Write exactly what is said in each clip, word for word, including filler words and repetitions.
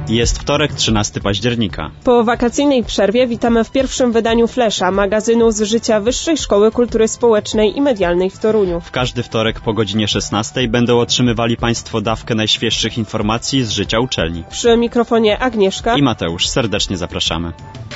Jest wtorek, trzynastego października. Po wakacyjnej przerwie witamy w pierwszym wydaniu Flesza, magazynu z życia Wyższej Szkoły Kultury Społecznej i Medialnej w Toruniu. W każdy wtorek po godzinie szesnastej będą otrzymywali Państwo dawkę najświeższych informacji z życia uczelni. Przy mikrofonie Agnieszka i Mateusz. Serdecznie zapraszamy.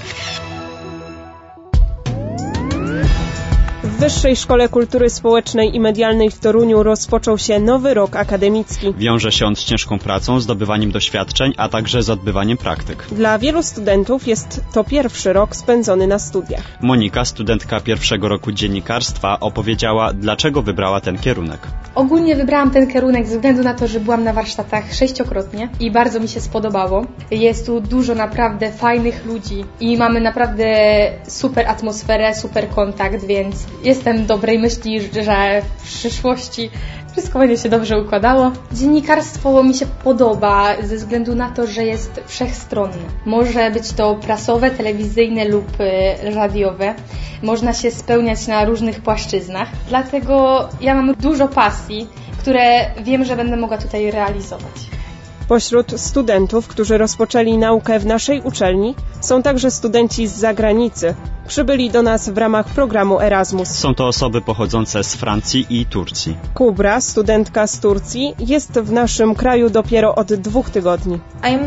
W Wyższej Szkole Kultury Społecznej i Medialnej w Toruniu rozpoczął się nowy rok akademicki. Wiąże się on z ciężką pracą, zdobywaniem doświadczeń, a także z odbywaniem praktyk. Dla wielu studentów jest to pierwszy rok spędzony na studiach. Monika, studentka pierwszego roku dziennikarstwa, opowiedziała, dlaczego wybrała ten kierunek. Ogólnie wybrałam ten kierunek ze względu na to, że byłam na warsztatach sześciokrotnie i bardzo mi się spodobało. Jest tu dużo naprawdę fajnych ludzi i mamy naprawdę super atmosferę, super kontakt, więc jestem dobrej myśli, że w przyszłości wszystko będzie się dobrze układało. Dziennikarstwo mi się podoba ze względu na to, że jest wszechstronne. Może być to prasowe, telewizyjne lub radiowe. Można się spełniać na różnych płaszczyznach. Dlatego ja mam dużo pasji, które wiem, że będę mogła tutaj realizować. Pośród studentów, którzy rozpoczęli naukę w naszej uczelni, są także studenci z zagranicy. Przybyli do nas w ramach programu Erasmus. Są to osoby pochodzące z Francji i Turcji. Kubra, studentka z Turcji, jest w naszym kraju dopiero od dwóch tygodni.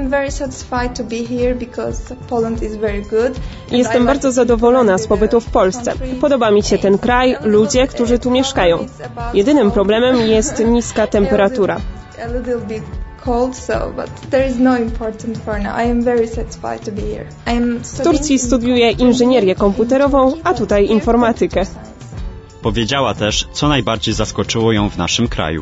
Jestem bardzo zadowolona z pobytu w Polsce. Podoba mi się ten kraj, ludzie, którzy tu mieszkają. Jedynym problemem jest niska temperatura. W Turcji studiuję inżynierię komputerową, a tutaj informatykę. Powiedziała też, co najbardziej zaskoczyło ją w naszym kraju.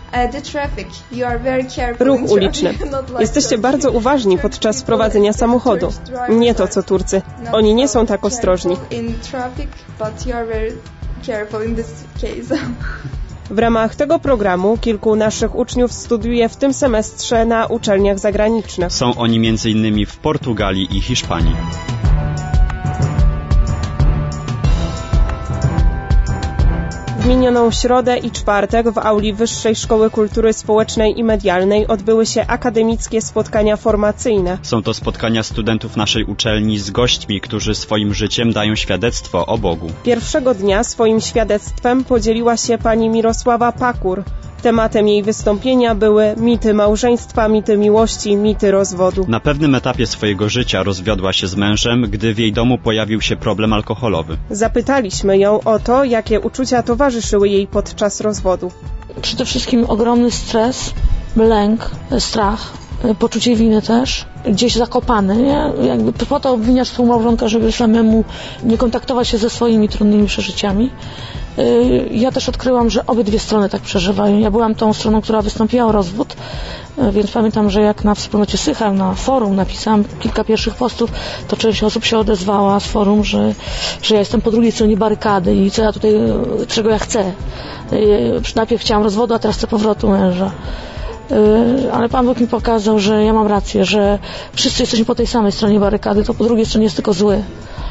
Ruch uliczny. Jesteście bardzo uważni podczas prowadzenia samochodu. Nie to co Turcy. Oni nie są tak ostrożni. W ramach tego programu kilku naszych uczniów studiuje w tym semestrze na uczelniach zagranicznych. Są oni między innymi w Portugalii i Hiszpanii. W minioną środę i czwartek w auli Wyższej Szkoły Kultury Społecznej i Medialnej odbyły się akademickie spotkania formacyjne. Są to spotkania studentów naszej uczelni z gośćmi, którzy swoim życiem dają świadectwo o Bogu. Pierwszego dnia swoim świadectwem podzieliła się pani Mirosława Pakur. Tematem jej wystąpienia były mity małżeństwa, mity miłości, mity rozwodu. Na pewnym etapie swojego życia rozwiodła się z mężem, gdy w jej domu pojawił się problem alkoholowy. Zapytaliśmy ją o to, jakie uczucia towarzyszyły jej podczas rozwodu. Przede wszystkim ogromny stres, lęk, strach, poczucie winy też, gdzieś zakopany, nie? Jakby po to obwiniasz współmałżonka, żeby samemu nie kontaktować się ze swoimi trudnymi przeżyciami. Ja też odkryłam, że obydwie strony tak przeżywają. Ja byłam tą stroną, która wystąpiła o rozwód, więc pamiętam, że jak na wspólnocie Sychar, na forum napisałam kilka pierwszych postów, to część osób się odezwała z forum, że, że ja jestem po drugiej stronie barykady i co ja tutaj, czego ja chcę. Najpierw chciałam rozwodu, a teraz chcę powrotu męża. Ale Pan Bóg mi pokazał, że ja mam rację, że wszyscy jesteśmy po tej samej stronie barykady, to po drugiej stronie jest tylko zły.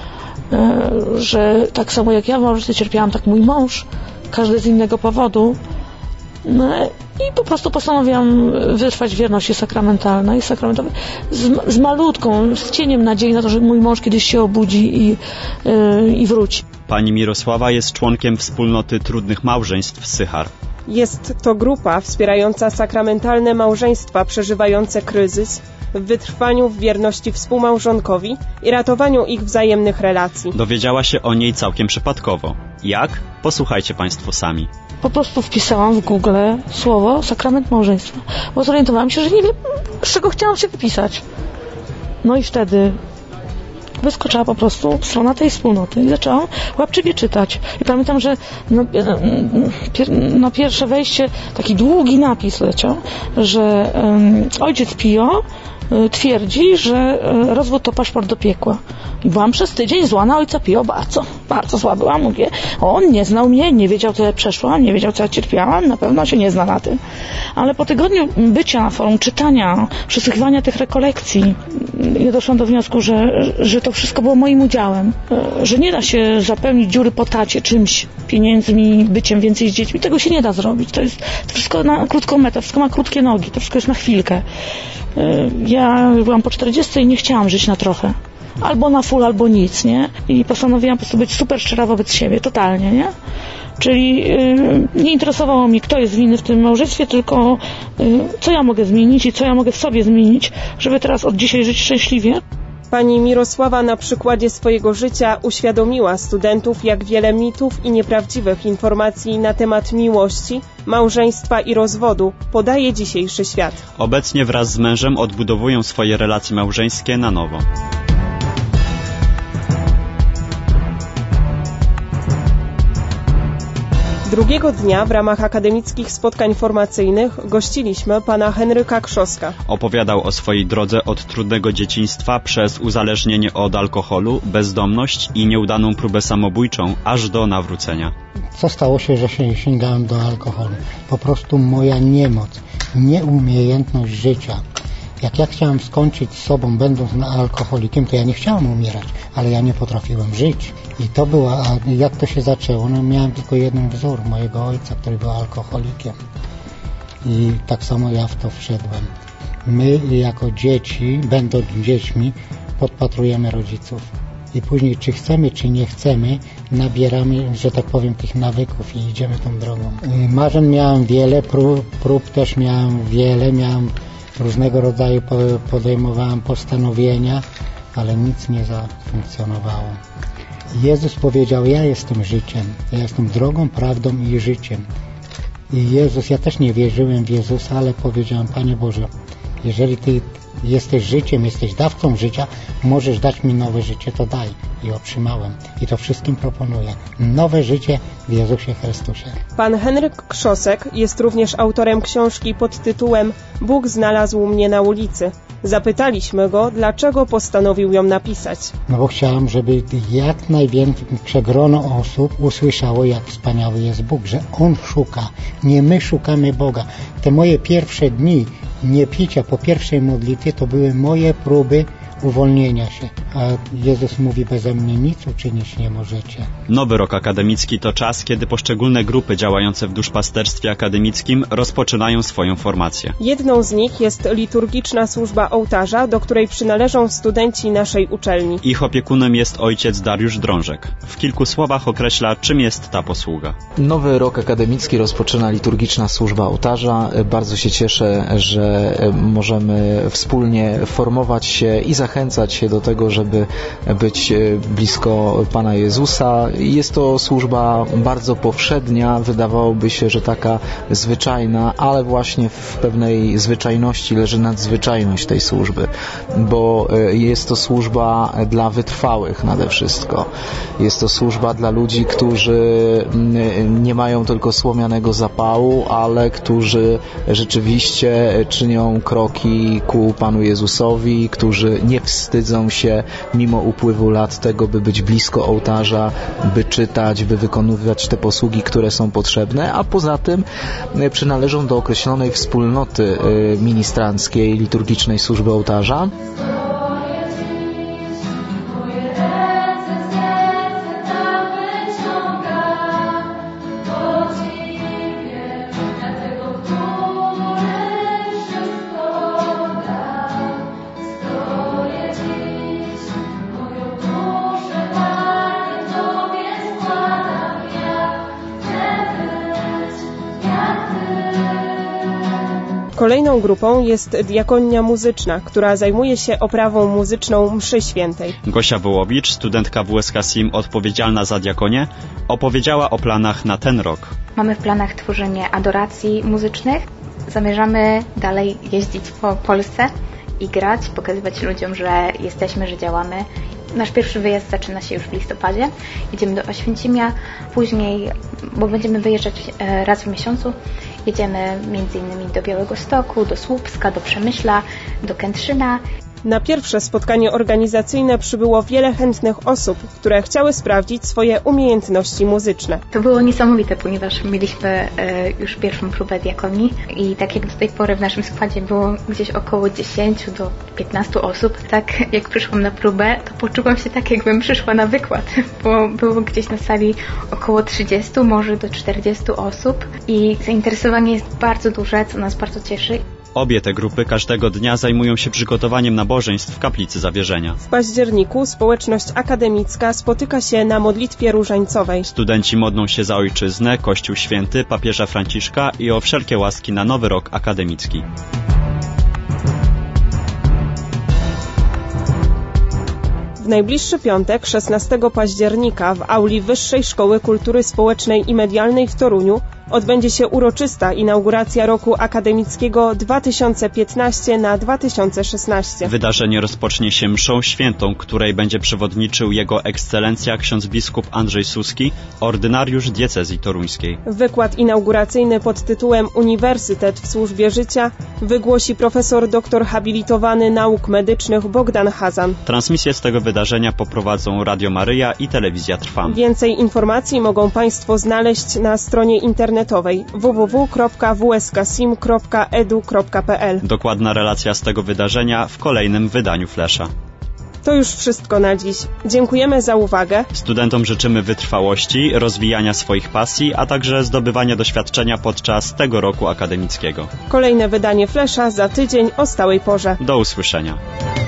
Że tak samo jak ja w małżeństwie cierpiałam, tak mój mąż, każdy z innego powodu. No i po prostu postanowiłam wytrwać w wierności sakramentalnej, sakramentowej, z, z malutką, z cieniem nadziei na to, że mój mąż kiedyś się obudzi i, yy, i wróci. Pani Mirosława jest członkiem wspólnoty trudnych małżeństw Sychar. Jest to grupa wspierająca sakramentalne małżeństwa przeżywające kryzys, w wytrwaniu w wierności współmałżonkowi i ratowaniu ich wzajemnych relacji. Dowiedziała się o niej całkiem przypadkowo. Jak? Posłuchajcie Państwo sami. Po prostu wpisałam w Google słowo sakrament małżeństwa, bo zorientowałam się, że nie wiem, z czego chciałam się wypisać. No i wtedy wyskoczyła po prostu strona tej wspólnoty i zaczęłam łapczywie czytać. I pamiętam, że no, pier, no pierwsze wejście, taki długi napis leciał, że um, ojciec Pio twierdzi, że rozwód to paszport do piekła. I byłam przez tydzień zła na ojca Pio, bardzo, bardzo zła byłam. Mówię, on nie znał mnie, nie wiedział, co ja przeszłam, nie wiedział, co ja cierpiałam, na pewno się nie zna na tym. Ale po tygodniu bycia na forum, czytania, przesłuchiwania tych rekolekcji, ja doszłam do wniosku, że, że to wszystko było moim udziałem. Że nie da się zapełnić dziury po tacie czymś, pieniędzmi, byciem więcej z dziećmi. Tego się nie da zrobić. To jest to wszystko na krótką metę, wszystko ma krótkie nogi, to wszystko jest na chwilkę. Ja byłam po czterdziestce i nie chciałam żyć na trochę. Albo na full, albo nic, nie? I postanowiłam po prostu być super szczera wobec siebie, totalnie, nie? Czyli yy, nie interesowało mnie, kto jest winny w tym małżeństwie, tylko yy, co ja mogę zmienić i co ja mogę w sobie zmienić, żeby teraz od dzisiaj żyć szczęśliwie. Pani Mirosława na przykładzie swojego życia uświadomiła studentów, jak wiele mitów i nieprawdziwych informacji na temat miłości, małżeństwa i rozwodu podaje dzisiejszy świat. Obecnie wraz z mężem odbudowują swoje relacje małżeńskie na nowo. Drugiego dnia w ramach akademickich spotkań formacyjnych gościliśmy pana Henryka Krzoska. Opowiadał o swojej drodze od trudnego dzieciństwa przez uzależnienie od alkoholu, bezdomność i nieudaną próbę samobójczą, aż do nawrócenia. Co stało się, że się sięgałem do alkoholu? Po prostu moja niemoc, nieumiejętność życia. Jak ja chciałem skończyć z sobą, będąc alkoholikiem, to ja nie chciałem umierać, ale ja nie potrafiłem żyć. I to była, a jak to się zaczęło? No miałem tylko jeden wzór mojego ojca, który był alkoholikiem. I tak samo ja w to wszedłem. My jako dzieci, będąc dziećmi, podpatrujemy rodziców. I później, czy chcemy, czy nie chcemy, nabieramy, że tak powiem, tych nawyków i idziemy tą drogą. I marzeń miałem wiele, prób, prób też miałem wiele, miałem różnego rodzaju, podejmowałem postanowienia, ale nic nie zafunkcjonowało. Jezus powiedział, ja jestem życiem, ja jestem drogą, prawdą i życiem. I Jezus, ja też nie wierzyłem w Jezusa, ale powiedziałem, Panie Boże, jeżeli Ty jesteś życiem, jesteś dawcą życia, możesz dać mi nowe życie, to daj. I otrzymałem. I to wszystkim proponuję. Nowe życie w Jezusie Chrystusie. Pan Henryk Krzosek jest również autorem książki pod tytułem Bóg znalazł mnie na ulicy. Zapytaliśmy go, dlaczego postanowił ją napisać. No bo chciałem, żeby jak największe grono osób usłyszało, jak wspaniały jest Bóg, że On szuka, nie my szukamy Boga. Te moje pierwsze dni niepicia po pierwszej modlitwie to były moje próby uwolnienia się. A Jezus mówi, beze mnie nic uczynić nie możecie. Nowy rok akademicki to czas, kiedy poszczególne grupy działające w duszpasterstwie akademickim rozpoczynają swoją formację. Jedną z nich jest liturgiczna służba ołtarza, do której przynależą studenci naszej uczelni. Ich opiekunem jest ojciec Dariusz Drążek. W kilku słowach określa, czym jest ta posługa. Nowy rok akademicki rozpoczyna liturgiczna służba ołtarza. Bardzo się cieszę, że możemy wspólnie formować się i zachęcać się do tego, żeby być blisko Pana Jezusa. Jest to służba bardzo powszednia, wydawałoby się, że taka zwyczajna, ale właśnie w pewnej zwyczajności leży nadzwyczajność tej służby, bo jest to służba dla wytrwałych nade wszystko. Jest to służba dla ludzi, którzy nie mają tylko słomianego zapału, ale którzy rzeczywiście czynią kroki ku Panu Jezusowi, którzy nie wstydzą się mimo upływu lat tego, by być blisko ołtarza, by czytać, by wykonywać te posługi, które są potrzebne, a poza tym przynależą do określonej wspólnoty ministranckiej, liturgicznej służby ołtarza. Kolejną grupą jest diakonia muzyczna, która zajmuje się oprawą muzyczną mszy świętej. Gosia Wołowicz, studentka W S K S I M odpowiedzialna za diakonię, opowiedziała o planach na ten rok. Mamy w planach tworzenie adoracji muzycznych. Zamierzamy dalej jeździć po Polsce i grać, pokazywać ludziom, że jesteśmy, że działamy. Nasz pierwszy wyjazd zaczyna się już w listopadzie. Jedziemy do Oświęcimia, później, bo będziemy wyjeżdżać raz w miesiącu, jedziemy między innymi do Białegostoku, do Słupska, do Przemyśla, do Kętrzyna. Na pierwsze spotkanie organizacyjne przybyło wiele chętnych osób, które chciały sprawdzić swoje umiejętności muzyczne. To było niesamowite, ponieważ mieliśmy już pierwszą próbę diakonii i tak jak do tej pory w naszym składzie było gdzieś około dziesięć do piętnastu osób, tak jak przyszłam na próbę, to poczułam się tak, jakbym przyszła na wykład, bo było gdzieś na sali około trzydziestu, może do czterdziestu osób i zainteresowanie jest bardzo duże, co nas bardzo cieszy. Obie te grupy każdego dnia zajmują się przygotowaniem nabożeństw w kaplicy Zawierzenia. W październiku społeczność akademicka spotyka się na modlitwie różańcowej. Studenci modlą się za ojczyznę, Kościół Święty, papieża Franciszka i o wszelkie łaski na nowy rok akademicki. W najbliższy piątek, szesnastego października, w auli Wyższej Szkoły Kultury Społecznej i Medialnej w Toruniu odbędzie się uroczysta inauguracja roku akademickiego dwa tysiące piętnastego na dwa tysiące szesnastego. Wydarzenie rozpocznie się mszą świętą, której będzie przewodniczył Jego Ekscelencja ksiądz biskup Andrzej Suski, ordynariusz diecezji toruńskiej. Wykład inauguracyjny pod tytułem Uniwersytet w służbie życia wygłosi profesor doktor habilitowany nauk medycznych Bogdan Hazan. Transmisję z tego wydarzenia poprowadzą Radio Maryja i Telewizja Trwam. Więcej informacji mogą Państwo znaleźć na stronie internetowej w w w kropka w s k sim kropka e d u kropka p l. Dokładna relacja z tego wydarzenia w kolejnym wydaniu Flesza. To już wszystko na dziś. Dziękujemy za uwagę. Studentom życzymy wytrwałości, rozwijania swoich pasji, a także zdobywania doświadczenia podczas tego roku akademickiego. Kolejne wydanie Flesza za tydzień o stałej porze. Do usłyszenia.